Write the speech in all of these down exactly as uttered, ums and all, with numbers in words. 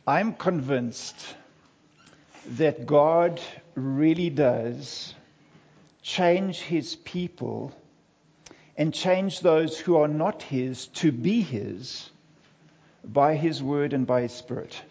I'm convinced that God really does change His people and change those who are not His to be His by His Word and by His Spirit.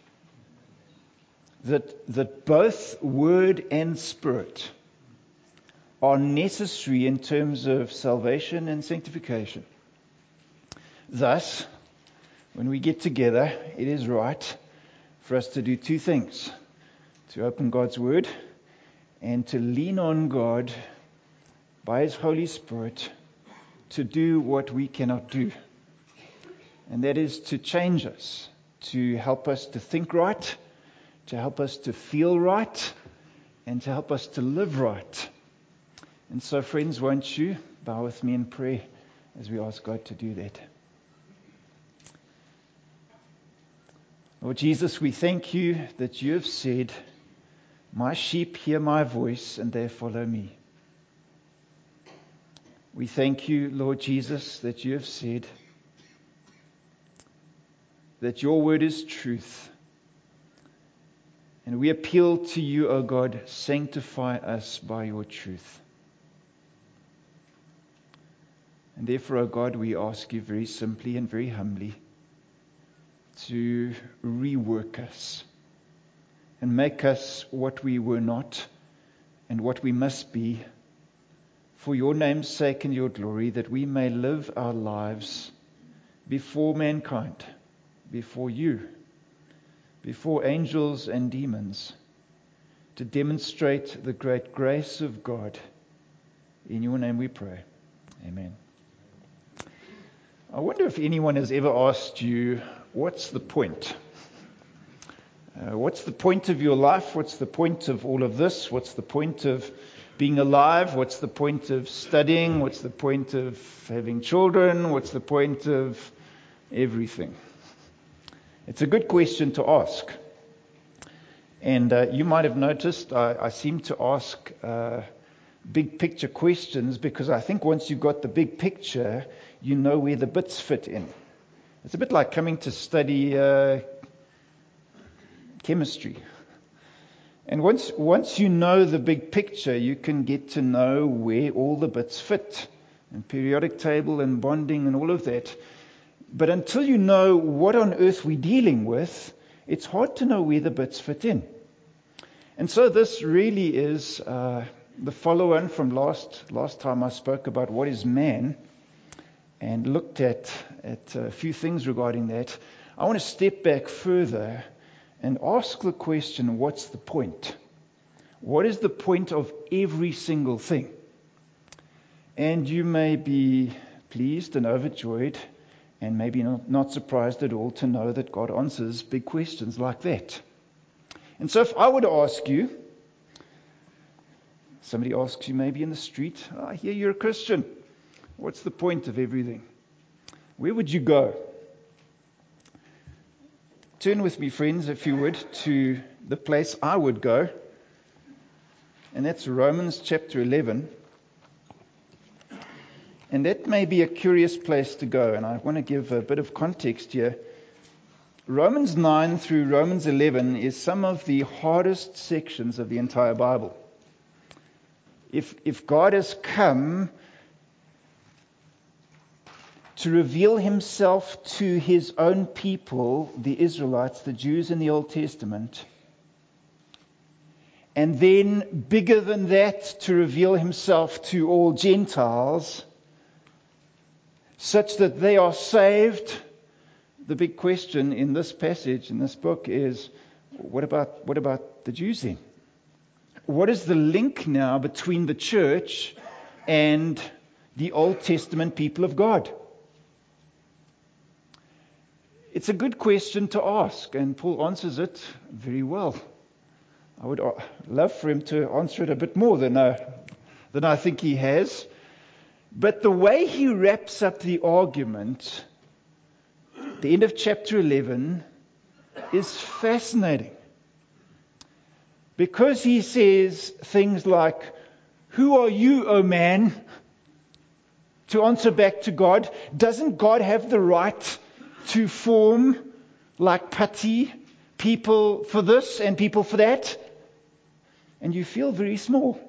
That, that both Word and Spirit are necessary in terms of salvation and sanctification. Thus, when we get together, it is right for us to do two things: to open God's Word and to lean on God by His Holy Spirit to do what we cannot do. And that is to change us, to help us to think right, to help us to feel right, and to help us to live right. And so, friends, won't you bow with me in prayer as we ask God to do that? Lord Jesus, we thank you that you have said, "My sheep hear my voice and they follow me." We thank you, Lord Jesus, that you have said that your word is truth. And we appeal to you, O God, sanctify us by your truth. And therefore, O God, we ask you very simply and very humbly to rework us and make us what we were not and what we must be for your name's sake and your glory, that we may live our lives before mankind, before you, before angels and demons, to demonstrate the great grace of God. In your name we pray. Amen. I wonder if anyone has ever asked you, what's the point? Uh, what's the point of your life? What's the point of all of this? What's the point of being alive? What's the point of studying? What's the point of having children? What's the point of everything? It's a good question to ask. And uh, you might have noticed I, I seem to ask uh, big picture questions because I think once you've got the big picture, you know where the bits fit in. It's a bit like coming to study uh, chemistry. And once once you know the big picture, you can get to know where all the bits fit, and periodic table and bonding and all of that. But until you know what on earth we're dealing with, it's hard to know where the bits fit in. And so this really is uh, the follow-on from last last time I spoke about what is man, and looked at, at a few things regarding that. I want to step back further and ask the question, what's the point? What is the point of every single thing? And you may be pleased and overjoyed and maybe not, not surprised at all to know that God answers big questions like that. And so if I were to ask you, somebody asks you maybe in the street, I hear you're a Christian. What's the point of everything? Where would you go? Turn with me, friends, if you would, to the place I would go. And that's Romans chapter eleven. And that may be a curious place to go. And I want to give a bit of context here. Romans nine through Romans eleven is some of the hardest sections of the entire Bible. If, if God has come to reveal himself to his own people, the Israelites, the Jews in the Old Testament, and then bigger than that, to reveal himself to all Gentiles, such that they are saved. The big question in this passage, in this book, is what about what about the Jews then? What is the link now between the church and the Old Testament people of God? It's a good question to ask, and Paul answers it very well. I would love for him to answer it a bit more than I, than I think he has. But the way he wraps up the argument, the end of chapter eleven, is fascinating. Because he says things like, "Who are you, O man?" to answer back to God. Doesn't God have the right to form like putty, people for this and people for that, and you feel very small.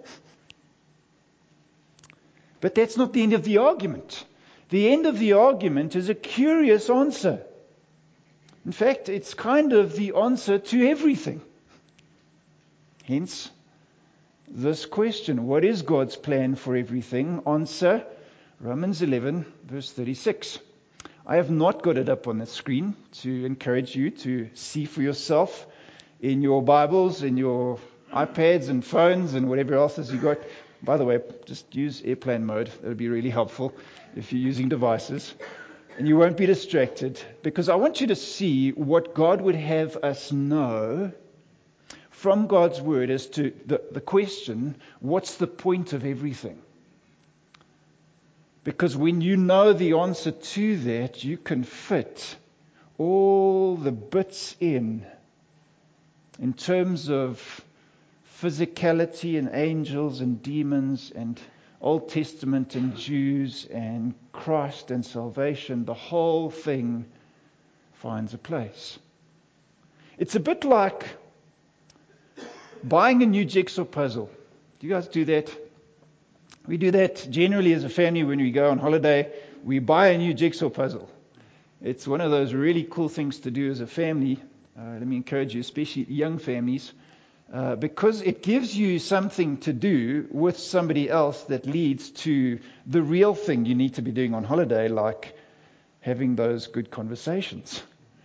But that's not the end of the argument. The end of the argument is a curious answer. In fact, it's kind of the answer to everything. Hence, this question, what is God's plan for everything? Answer, Romans eleven, verse thirty-six. I have not got it up on the screen to encourage you to see for yourself in your Bibles, in your iPads and phones and whatever else has you got. By the way, just use airplane mode. That would be really helpful if you're using devices. And you won't be distracted, because I want you to see what God would have us know from God's Word as to the, the question, what's the point of everything? Because when you know the answer to that, you can fit all the bits in, in terms of physicality and angels and demons and Old Testament and Jews and Christ and salvation. The whole thing finds a place. It's a bit like buying a new jigsaw puzzle. Do you guys do that? We do that generally as a family when we go on holiday. We buy a new jigsaw puzzle. It's one of those really cool things to do as a family. Uh, let me encourage you, especially young families. Uh, because it gives you something to do with somebody else that leads to the real thing you need to be doing on holiday, like having those good conversations.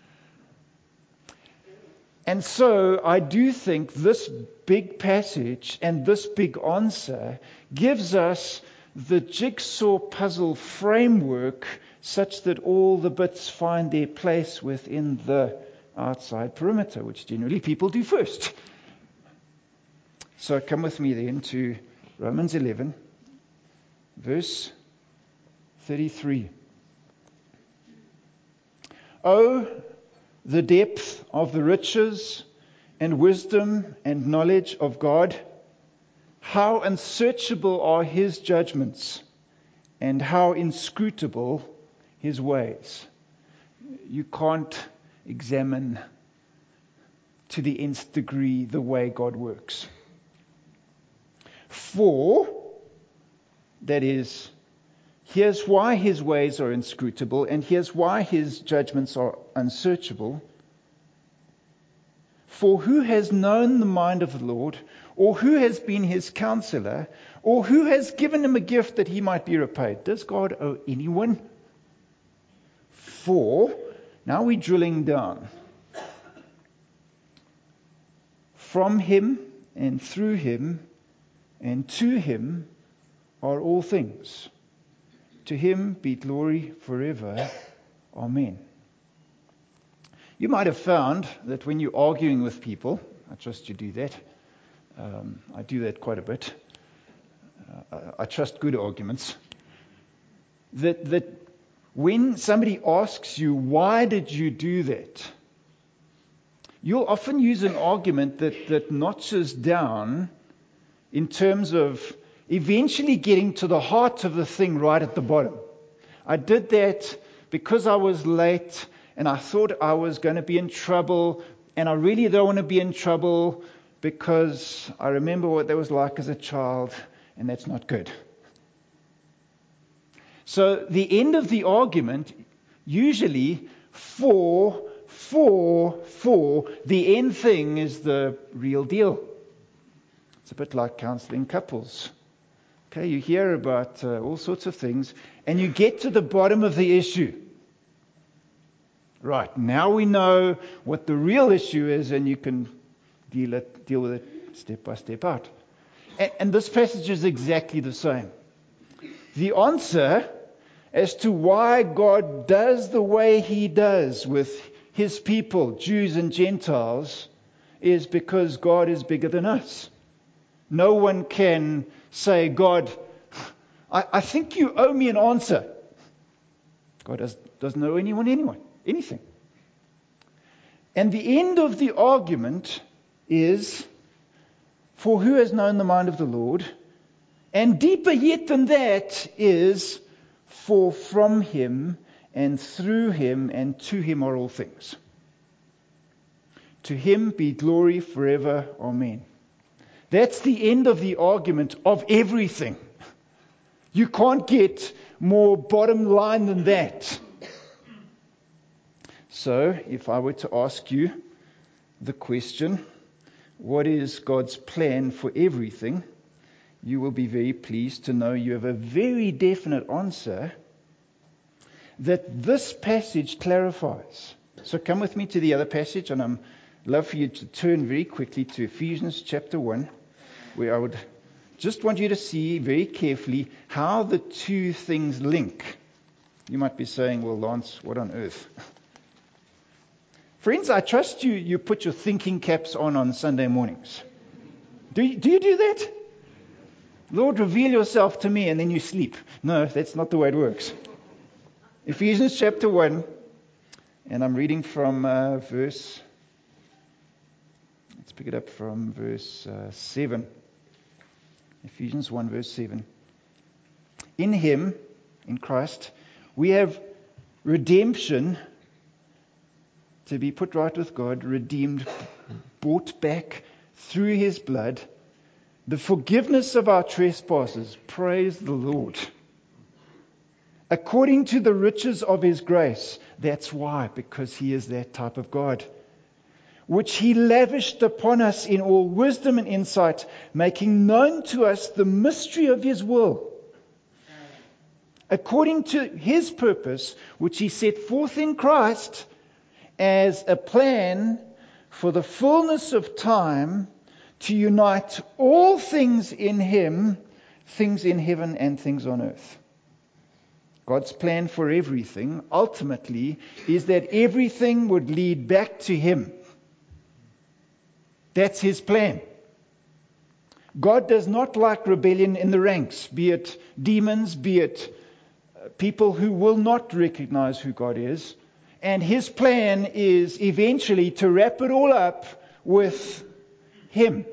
And so I do think this big passage and this big answer gives us the jigsaw puzzle framework such that all the bits find their place within the outside perimeter, which generally people do first. So come with me then to Romans eleven, verse thirty-three. Oh, the depth of the riches and wisdom and knowledge of God! How unsearchable are His judgments, and how inscrutable His ways. You can't examine to the nth degree the way God works. For, that is, here's why His ways are inscrutable, and here's why His judgments are unsearchable. For who has known the mind of the Lord, or who has been His counselor, or who has given Him a gift that He might be repaid? Does God owe anyone? For, now we're drilling down. From Him and through Him and to Him are all things. To Him be glory forever. Amen. You might have found that when you're arguing with people, I trust you do that. Um, I do that quite a bit. Uh, I, I trust good arguments. That, that when somebody asks you, why did you do that? You'll often use an argument that, that notches down in terms of eventually getting to the heart of the thing right at the bottom. I did that because I was late and I thought I was going to be in trouble, and I really don't want to be in trouble because I remember what that was like as a child, and that's not good. So the end of the argument, usually for, for, for, the end thing is the real deal. It's a bit like counseling couples. Okay, you hear about uh, all sorts of things, and you get to the bottom of the issue. Right, now we know what the real issue is, and you can deal it, deal with it step by step out. And, and this passage is exactly the same. The answer as to why God does the way He does with His people, Jews and Gentiles, is because God is bigger than us. No one can say, God, I, I think you owe me an answer. God does, doesn't owe anyone anyone, anything. And the end of the argument is, for who has known the mind of the Lord? And deeper yet than that is, for from Him and through Him and to Him are all things. To him be glory forever. Amen. That's the end of the argument of everything. You can't get more bottom line than that. So, if I were to ask you the question, what is God's plan for everything? You will be very pleased to know you have a very definite answer that this passage clarifies. So come with me to the other passage, and I'm love for you to turn very quickly to Ephesians chapter one, where I would just want you to see very carefully how the two things link. You might be saying, well, Lance, what on earth? Friends, I trust you you put your thinking caps on on Sunday mornings. Do you, do you do that? Lord, reveal yourself to me, and then you sleep. No, that's not the way it works. Ephesians chapter one, and I'm reading from uh, verse... Let's pick it up from verse uh, seven. Ephesians one, verse seven. In him, in Christ, we have redemption, to be put right with God, redeemed, bought back through his blood, the forgiveness of our trespasses. Praise the Lord. According to the riches of his grace. That's why, because he is that type of God. Which he lavished upon us in all wisdom and insight, making known to us the mystery of his will, according to his purpose, which he set forth in Christ as a plan for the fullness of time, to unite all things in him, things in heaven and things on earth. God's plan for everything, ultimately, is that everything would lead back to him. That's his plan. God does not like rebellion in the ranks, be it demons, be it people who will not recognize who God is. And his plan is eventually to wrap it all up with him.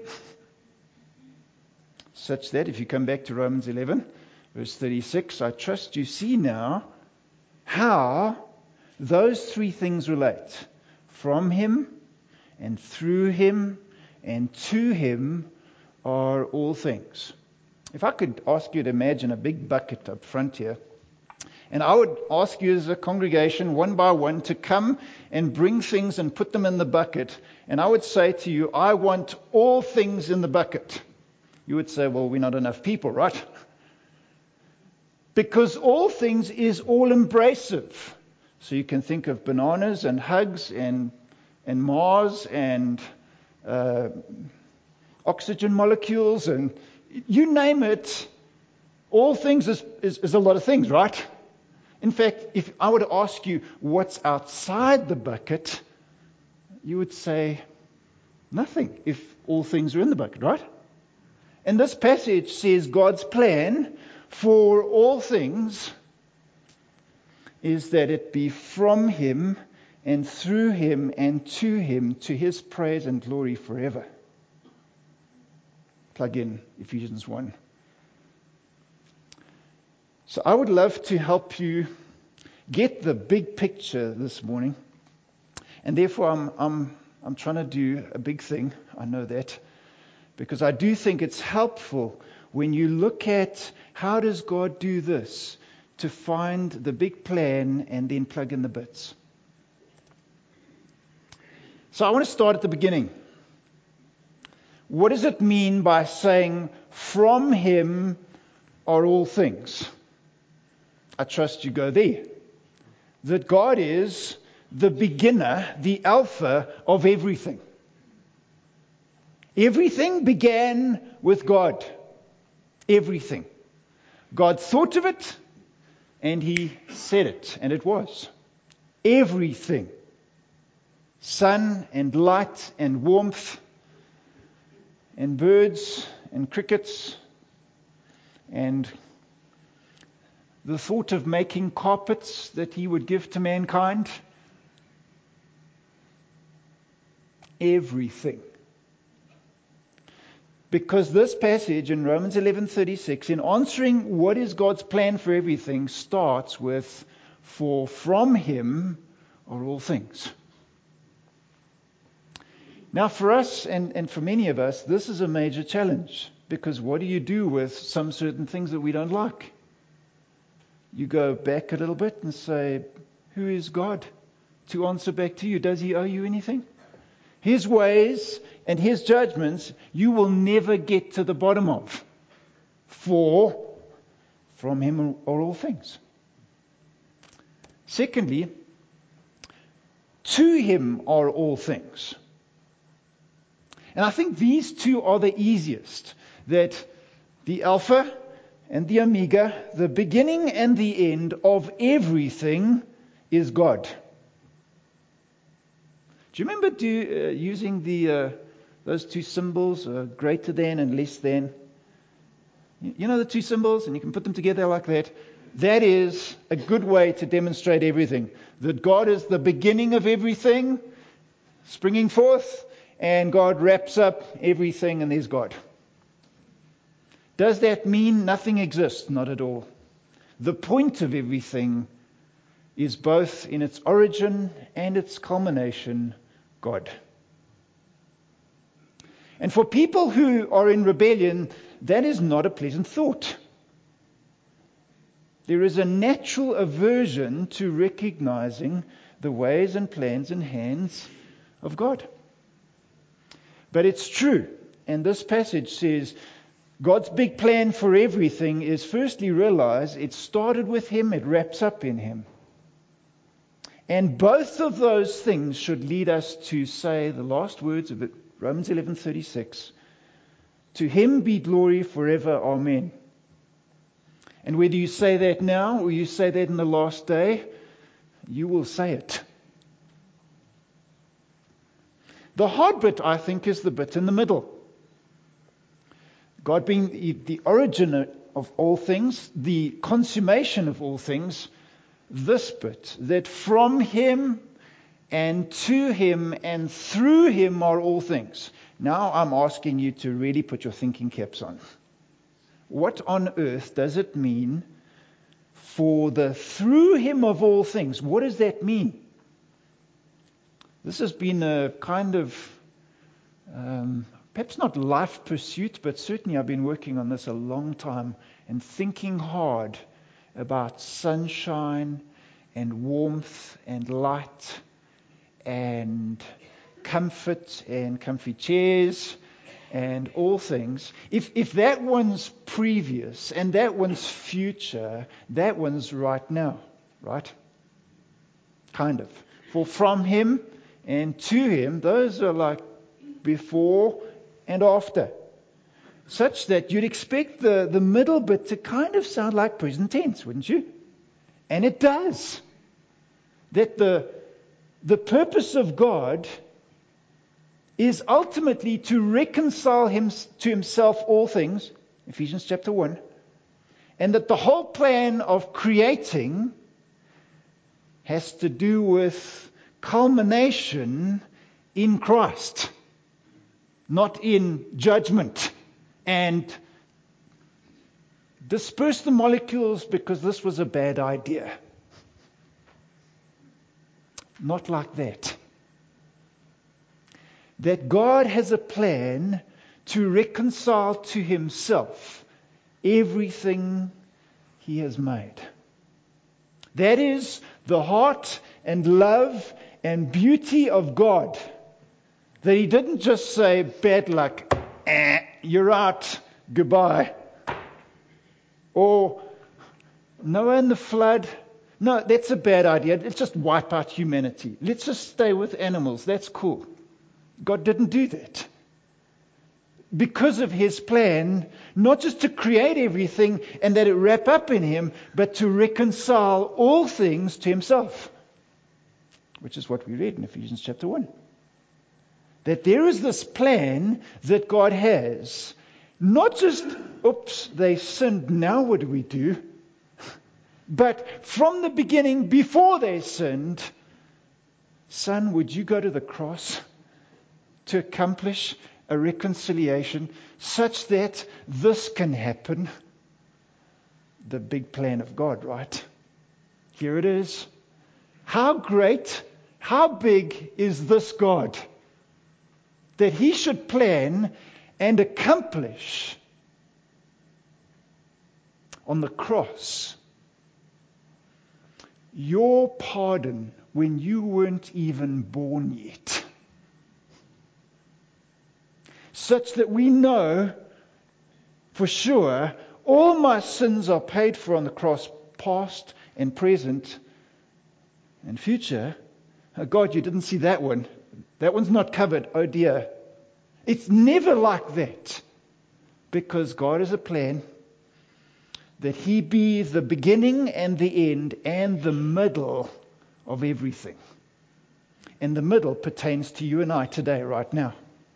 Such that, if you come back to Romans eleven, verse thirty-six, I trust you see now how those three things relate. From him, and through him, and to him are all things. If I could ask you to imagine a big bucket up front here, and I would ask you as a congregation, one by one, to come and bring things and put them in the bucket, and I would say to you, I want all things in the bucket. You would say, well, we're not enough people, right? Because all things is all-embracive. So you can think of bananas and hugs and and Mars and uh, oxygen molecules and you name it. All things is, is, is a lot of things, right? In fact, if I were to ask you what's outside the bucket, you would say nothing if all things are in the bucket, right? And this passage says God's plan for all things is that it be from him and through him and to him, to his praise and glory forever. Plug in Ephesians one. So I would love to help you get the big picture this morning. And therefore I'm I'm I'm trying to do a big thing. I know that. Because I do think it's helpful when you look at how does God do this, to find the big plan and then plug in the bits. So I want to start at the beginning. What does it mean by saying, from him are all things? I trust you go there. That God is the beginner, the alpha of everything. Everything began with God. Everything. God thought of it, and he said it, and it was. Everything. Sun and light and warmth and birds and crickets and the thought of making carpets that he would give to mankind. Everything. Because this passage in Romans eleven thirty-six, in answering what is God's plan for everything, starts with, for from him are all things. Now for us and, and for many of us, this is a major challenge, because what do you do with some certain things that we don't like? You go back a little bit and say, who is God to answer back to you? Does he owe you anything? His ways and his judgments you will never get to the bottom of. For from him are all things. Secondly, to him are all things. And I think these two are the easiest. That the Alpha and the Omega, the beginning and the end of everything, is God. Do you remember do, uh, using the uh, those two symbols, uh, greater than and less than? You know the two symbols, and you can put them together like that. That is a good way to demonstrate everything. That God is the beginning of everything, springing forth, and God wraps up everything, and there's God. Does that mean nothing exists? Not at all. The point of everything is both in its origin and its culmination, God. And for people who are in rebellion, that is not a pleasant thought. There is a natural aversion to recognizing the ways and plans and hands of God. But it's true. And this passage says God's big plan for everything is firstly realize it started with him, it wraps up in him. And both of those things should lead us to say the last words of it, Romans eleven thirty-six. To him be glory forever. Amen. And whether you say that now or you say that in the last day, you will say it. The hard bit, I think, is the bit in the middle. God being the, the origin of all things, the consummation of all things, this bit, that from him and to him and through him are all things. Now I'm asking you to really put your thinking caps on. What on earth does it mean for the through him of all things? What does that mean? This has been a kind of, um, perhaps not life pursuit, but certainly I've been working on this a long time and thinking hard about sunshine and warmth and light and comfort and comfy chairs and all things. If if that one's previous and that one's future, that one's right now, right? Kind of. For from him and to him, those are like before and after. Such that you'd expect the, the middle bit to kind of sound like present tense, wouldn't you? And it does. That the, the purpose of God is ultimately to reconcile him to himself all things, Ephesians chapter one, and that the whole plan of creating has to do with culmination in Christ, not in judgment and disperse the molecules because this was a bad idea. Not like that. That God has a plan to reconcile to himself everything he has made. That is the heart and love and beauty of God. That he didn't just say, bad luck, eh, you're out, goodbye. Or Noah and the flood. No, that's a bad idea. Let's just wipe out humanity. Let's just stay with animals. That's cool. God didn't do that. Because of his plan, not just to create everything and that it wrap up in him, but to reconcile all things to himself. Which is what we read in Ephesians chapter one. That there is this plan that God has. Not just, oops, they sinned, now what do we do? But from the beginning, before they sinned, son, would you go to the cross to accomplish a reconciliation such that this can happen? The big plan of God, right? Here it is. How great, how big is this God? that He should plan and accomplish on the cross your pardon when you weren't even born yet. Such that we know for sure all my sins are paid for on the cross, past and present and future. Oh God, you didn't see that one. That one's not covered. Oh dear. It's never like that. Because God has a plan that He be the beginning and the end and the middle of everything. And the middle pertains to you and I today, right now.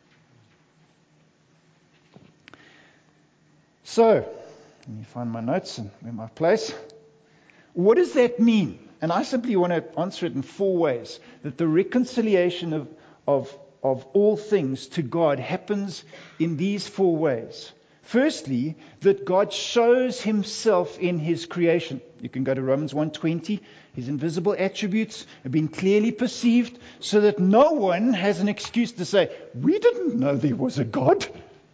So, let me find my notes and where my place. What does that mean? And I simply want to answer it in four ways. That the reconciliation of, of, of all things to God happens in these four ways. Firstly, that God shows Himself in His creation. You can go to Romans one twenty. His invisible attributes have been clearly perceived so that no one has an excuse to say, we didn't know there was a God.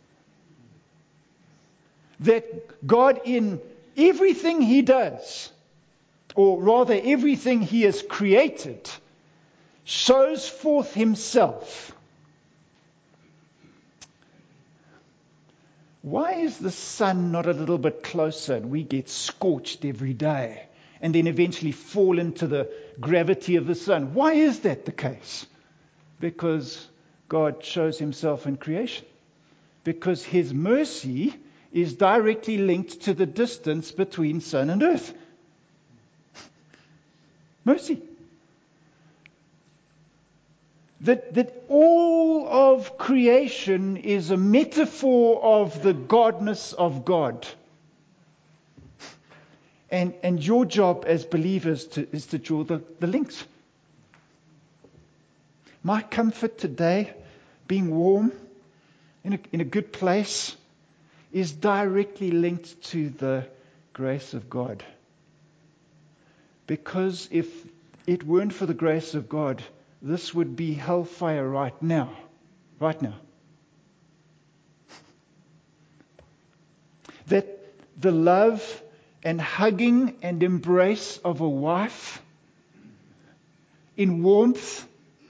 That God in everything He does, or rather everything He has created, shows forth Himself. Why is the sun not a little bit closer and we get scorched every day and then eventually fall into the gravity of the sun? Why is that the case? Because God shows Himself in creation. Because His mercy is directly linked to the distance between sun and earth. Mercy. That, that all of creation is a metaphor of the godness of God. And, and your job as believers to, is to draw the, the links. My comfort today, being warm, in a, in a good place, is directly linked to the grace of God. Because if it weren't for the grace of God, this would be hellfire right now. Right now. That the love and hugging and embrace of a wife in warmth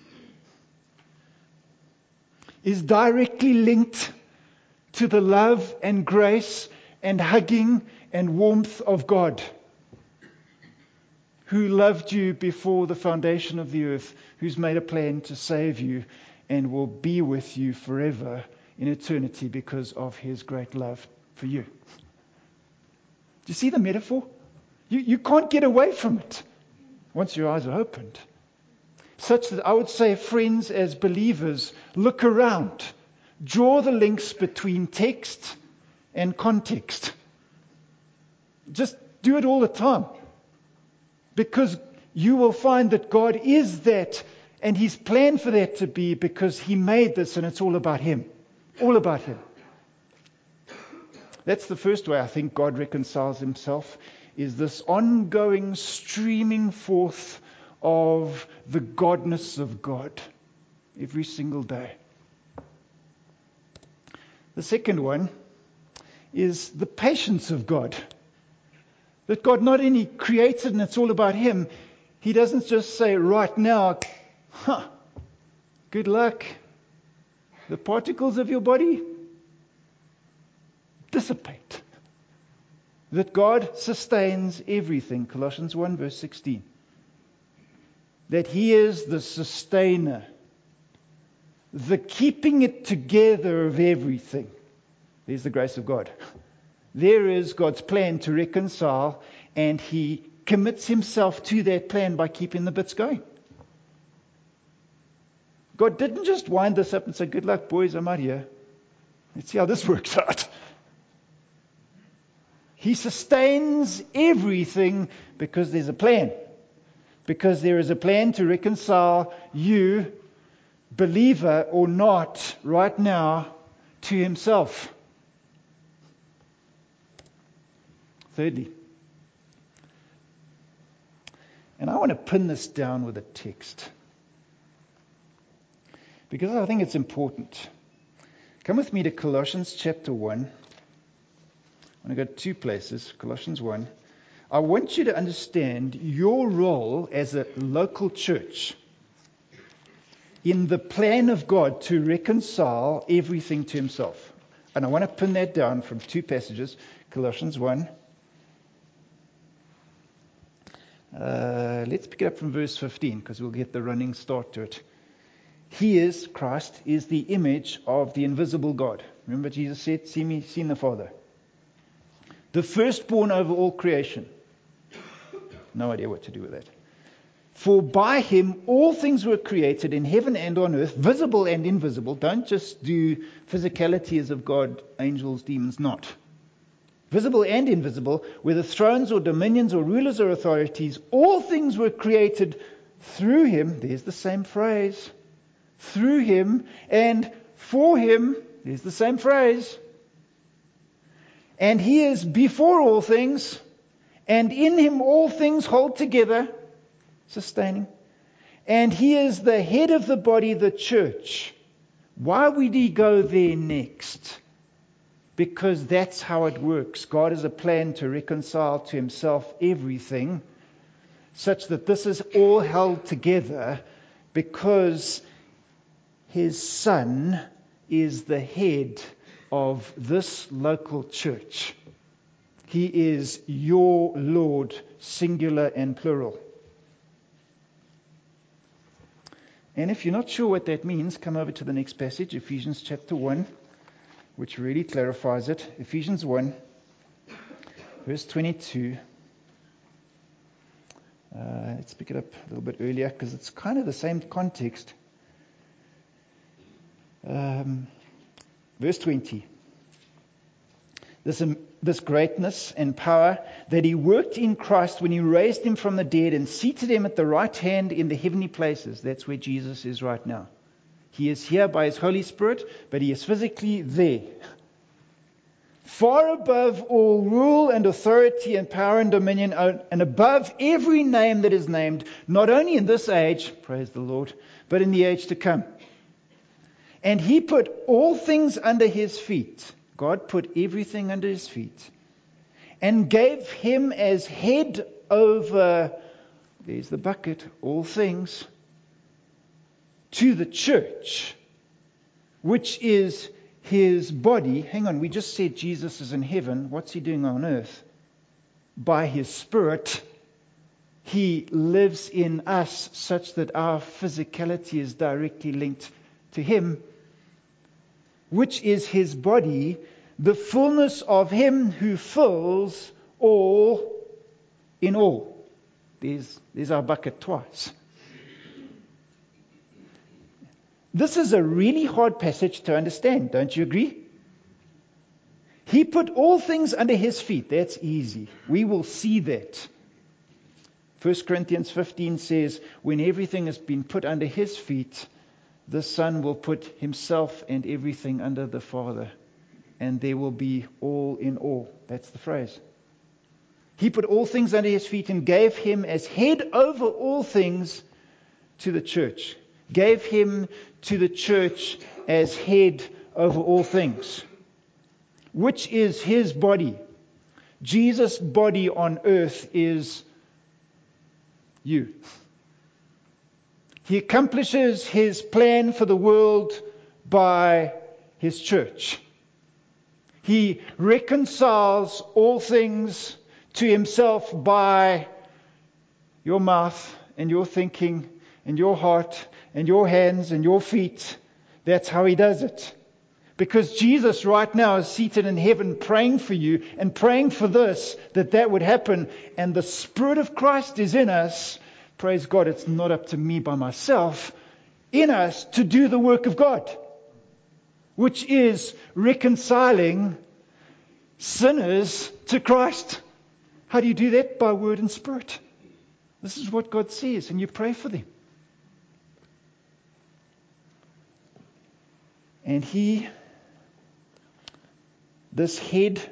is directly linked to the love and grace and hugging and warmth of God, who loved you before the foundation of the earth, who's made a plan to save you and will be with you forever in eternity because of His great love for you. Do you see the metaphor? You, you can't get away from it once your eyes are opened. Such that I would say, friends, as believers, look around. Draw the links between text and context. Just do it all the time. Because you will find that God is that, and He's planned for that to be, because He made this and it's all about Him. All about Him. That's the first way I think God reconciles Himself, is this ongoing streaming forth of the godness of God every single day. The second one is the patience of God. That God not only created and it's all about Him, He doesn't just say right now, huh, good luck. The particles of your body dissipate. That God sustains everything. Colossians one verse sixteen. That He is the sustainer. The keeping it together of everything. There's the grace of God. There is God's plan to reconcile, and He commits Himself to that plan by keeping the bits going. God didn't just wind this up and say, good luck, boys, I'm out here. Let's see how this works out. He sustains everything because there's a plan. Because there is a plan to reconcile you, believer or not, right now to Himself. Thirdly, and I want to pin this down with a text. because I think it's important. Come with me to Colossians chapter one. I'm going to go two places. Colossians one. I want you to understand your role as a local church in the plan of God to reconcile everything to himself. And I want to pin that down from two passages. Colossians one. Uh, let's pick it up from verse fifteen, because we'll get the running start to it. He is, Christ, is the image of the invisible God. Remember Jesus said, see me, seen the Father. The firstborn over all creation. No idea what to do with that. For by him all things were created in heaven and on earth, visible and invisible. Don't just do physicality as of God, angels, demons, not. Visible and invisible, whether thrones or dominions or rulers or authorities, all things were created through him. There's the same phrase. Through him and for him. There's the same phrase. And he is before all things, and in him all things hold together, sustaining. And he is the head of the body, the church. Why would he go there next? Because that's how it works. God has a plan to reconcile to himself everything, such that this is all held together because his Son is the head of this local church. He is your Lord, singular and plural. And if you're not sure what that means, come over to the next passage, Ephesians chapter one, which really clarifies it. Ephesians one, verse twenty-two. Uh, let's pick it up a little bit earlier, because it's kind of the same context. Um, verse twenty. This, um, this greatness and power that he worked in Christ when he raised him from the dead and seated him at the right hand in the heavenly places. That's where Jesus is right now. He is here by his Holy Spirit, but he is physically there. Far above all rule and authority and power and dominion, and above every name that is named, not only in this age, praise the Lord, but in the age to come. And he put all things under his feet. God put everything under his feet. And gave him as head over, there's the bucket, all things, to the church, which is his body. Hang on, we just said Jesus is in heaven. What's he doing on earth? By his Spirit, he lives in us such that our physicality is directly linked to him, which is his body, the fullness of him who fills all in all. There's, there's our bucket twice. This is a really hard passage to understand, don't you agree? He put all things under his feet. That's easy. We will see that. First Corinthians fifteen says, when everything has been put under his feet, the Son will put himself and everything under the Father, and there will be all in all. That's the phrase. He put all things under his feet and gave him as head over all things to the church. Gave him to the church as head over all things, which is his body. Jesus' body on earth is you. He accomplishes his plan for the world by his church. He reconciles all things to himself by your mouth and your thinking and your heart and your hands and your feet. That's how he does it. Because Jesus right now is seated in heaven praying for you and praying for this, that that would happen. And the Spirit of Christ is in us. Praise God, it's not up to me by myself. In us to do the work of God, which is reconciling sinners to Christ. How do you do that? By word and spirit. This is what God says, and you pray for them. And he, this head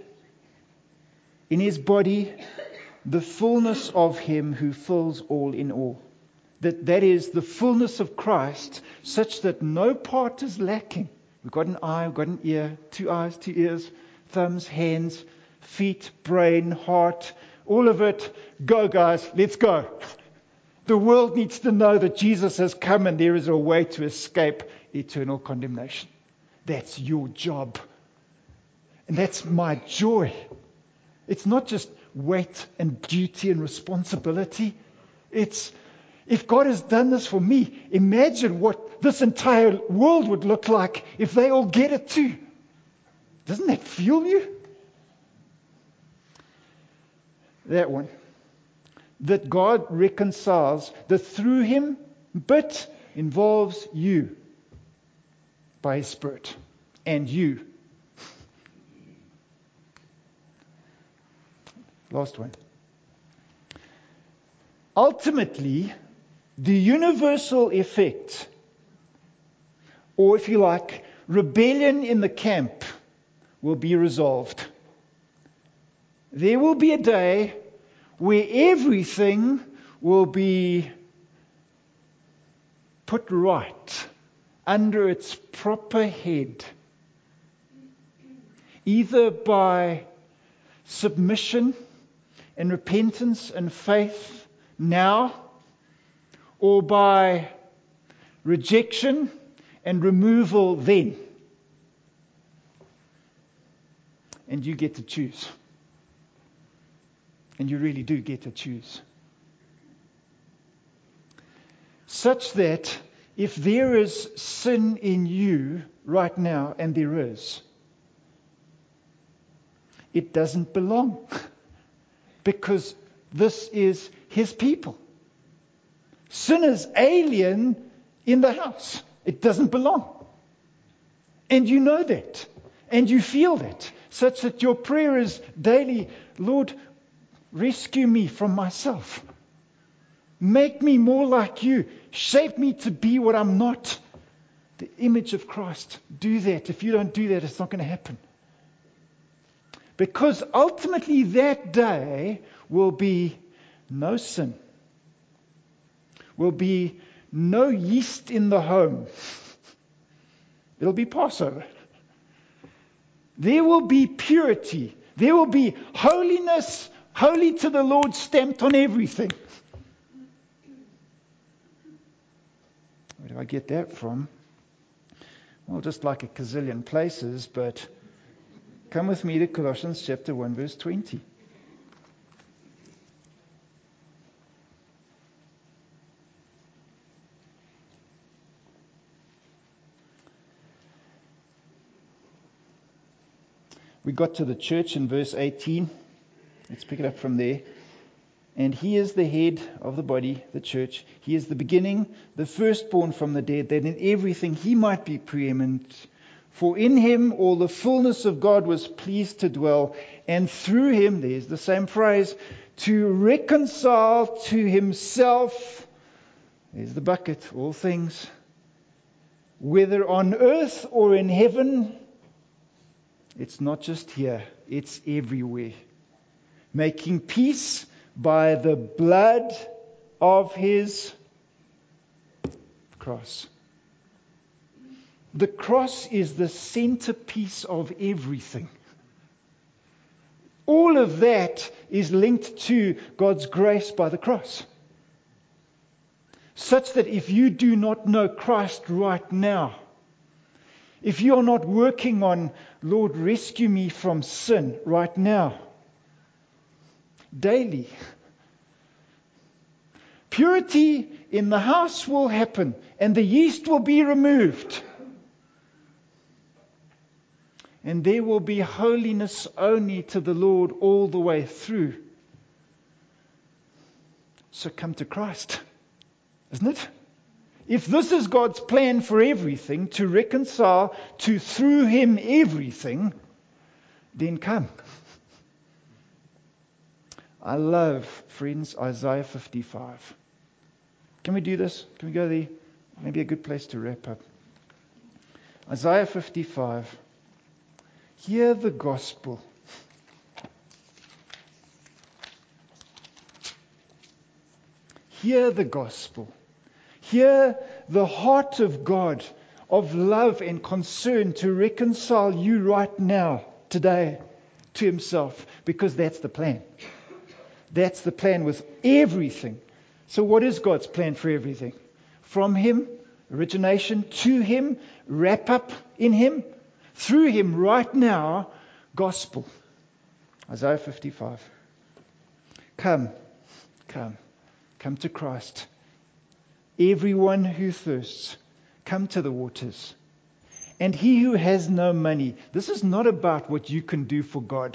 in his body, the fullness of him who fills all in all. That that is the fullness of Christ, such that no part is lacking. We've got an eye, we've got an ear, two eyes, two ears, thumbs, hands, feet, brain, heart, all of it. Go, guys, let's go. The world needs to know that Jesus has come and there is a way to escape eternal condemnation. That's your job. And that's my joy. It's not just weight and duty and responsibility. It's, if God has done this for me, imagine what this entire world would look like if they all get it too. Doesn't that fuel you? That one. That God reconciles, the through Him bit involves you by His Spirit and you. Last one. Ultimately, the universal effect, or if you like, rebellion in the camp, will be resolved. There will be a day where everything will be put right under its proper head, either by submission and repentance and faith now, or by rejection and removal then. And you get to choose. And you really do get to choose. Such that if there is sin in you right now, and there is, it doesn't belong. Because this is His people. Sin is alien in the house. It doesn't belong. And you know that. And you feel that. Such that your prayer is daily, Lord, rescue me from myself. Make me more like you. Shape me to be what I'm not. The image of Christ. Do that. If you don't do that, it's not going to happen. Because ultimately that day will be no sin. Will be no yeast in the home. It'll be Passover. There will be purity. There will be holiness, holy to the Lord, stamped on everything. Where do I get that from? Well, just like a gazillion places, but come with me to Colossians chapter one, verse twenty. We got to the church in verse eighteen. Let's pick it up from there. And He is the head of the body, the church. He is the beginning, the firstborn from the dead, that in everything He might be preeminent. For in Him all the fullness of God was pleased to dwell, and through Him, there's the same phrase, to reconcile to Himself, there's the bucket, all things, whether on earth or in heaven. It's not just here, it's everywhere. Making peace by the blood of His cross. The cross is the centerpiece of everything. All of that is linked to God's grace by the cross. Such that if you do not know Christ right now, if you are not working on, Lord, rescue me from sin right now, daily, purity in the house will happen and the yeast will be removed. And there will be holiness only to the Lord all the way through. So come to Christ, isn't it? If this is God's plan for everything, to reconcile to through Him everything, then come. I love, friends, Isaiah fifty-five. Can we do this? Can we go there? Maybe a good place to wrap up. Isaiah fifty-five. Hear the gospel. Hear the gospel. Hear the heart of God, of love and concern to reconcile you right now, today, to Himself, because that's the plan. That's the plan with everything. So what is God's plan for everything? From Him, origination, to Him, wrap up in Him, through Him right now, gospel. Isaiah fifty-five. Come, come, come to Christ. Everyone who thirsts, come to the waters. And he who has no money, this is not about what you can do for God.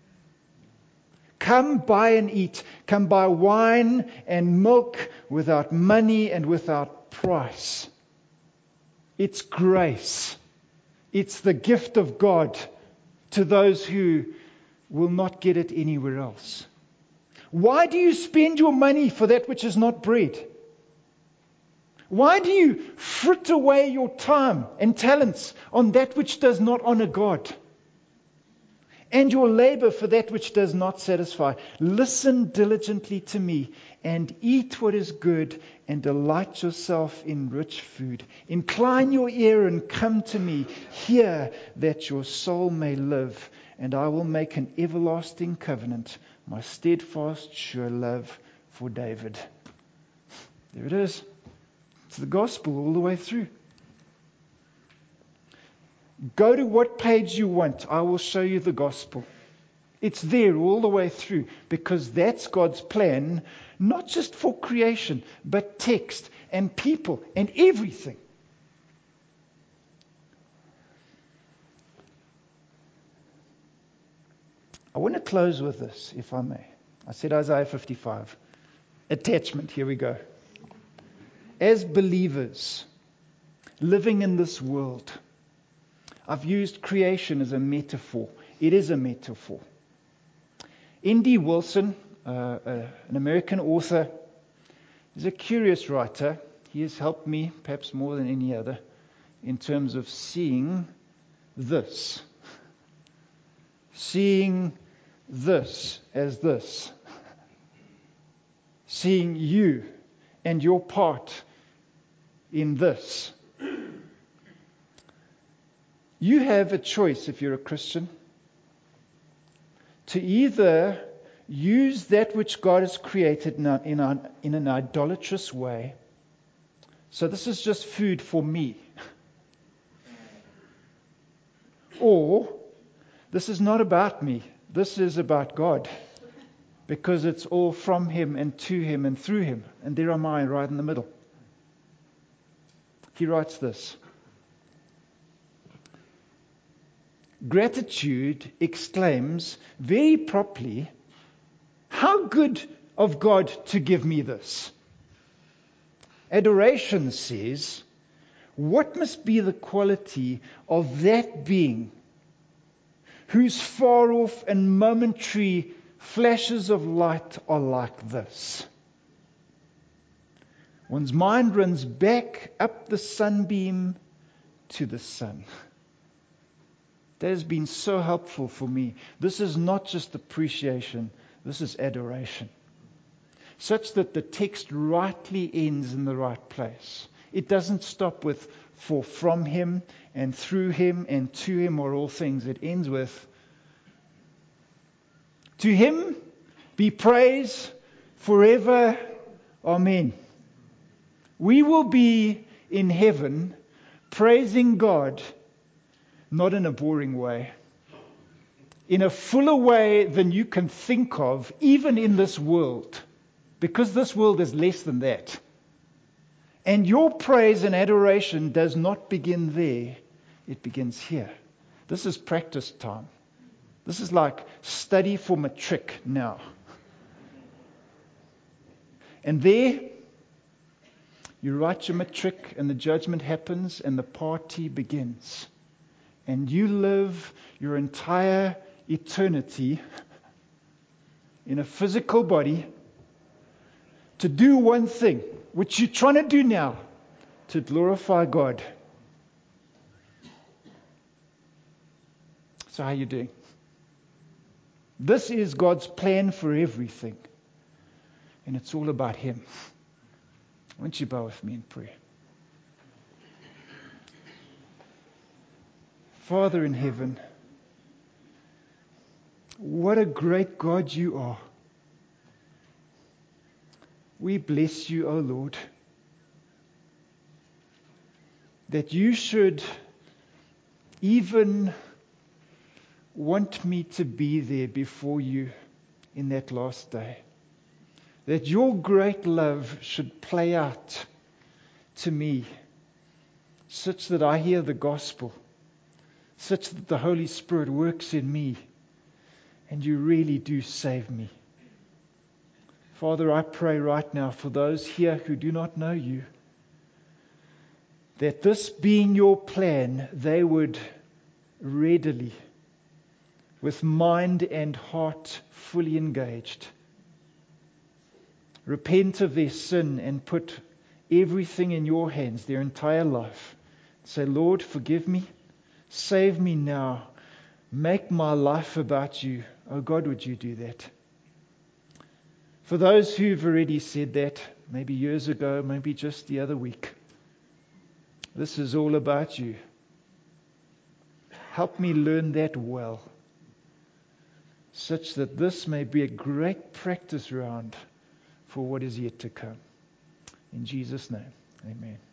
Come buy and eat. Come buy wine and milk without money and without price. It's grace. It's the gift of God to those who will not get it anywhere else. Why do you spend your money for that which is not bread? Why do you frit away your time and talents on that which does not honor God? And your labor for that which does not satisfy. Listen diligently to me and eat what is good and delight yourself in rich food. Incline your ear and come to me. Hear that your soul may live, and I will make an everlasting covenant, my steadfast, sure love for David. There it is. It's the gospel all the way through. Go to what page you want. I will show you the gospel. It's there all the way through, because that's God's plan, not just for creation, but text and people and everything. I want to close with this, if I may. I said Isaiah fifty-five. Attachment, here we go. As believers living in this world, I've used creation as a metaphor. It is a metaphor. N D Wilson, uh, uh, an American author, is a curious writer. He has helped me, perhaps more than any other, in terms of seeing this. Seeing this as this. Seeing you and your part in this. You have a choice if you're a Christian to either use that which God has created in, a, in, a, in an idolatrous way. So this is just food for me. Or this is not about me. This is about God. Because it's all from Him and to Him and through Him. And there am I right in the middle. He writes this. Gratitude exclaims very properly, how good of God to give me this. Adoration says, what must be the quality of that being whose far off and momentary flashes of light are like this? One's mind runs back up the sunbeam to the sun. That has been so helpful for me. This is not just appreciation, this is adoration. Such that the text rightly ends in the right place. It doesn't stop with, for from Him and through Him and to Him are all things. It ends with, to Him be praise forever. Amen. We will be in heaven praising God, not in a boring way, in a fuller way than you can think of, even in this world, because this world is less than that. And your praise and adoration does not begin there, it begins here. This is practice time. This is like study for matric now. And there, you write your matric and the judgment happens and the party begins. And you live your entire eternity in a physical body to do one thing, which you're trying to do now, to glorify God. So how are you doing? This is God's plan for everything. And it's all about Him. Won't you bow with me in prayer? Father in heaven, what a great God you are. We bless you, O Lord, that you should even want me to be there before you in that last day. That your great love should play out to me such that I hear the gospel, such that the Holy Spirit works in me and you really do save me. Father, I pray right now for those here who do not know you, that this being your plan, they would readily, with mind and heart fully engaged, repent of their sin and put everything in your hands, their entire life. Say, Lord, forgive me, save me now, make my life about you. Oh God, would you do that? For those who've already said that, maybe years ago, maybe just the other week, this is all about you. Help me learn that well, such that this may be a great practice round for what is yet to come. In Jesus' name, amen.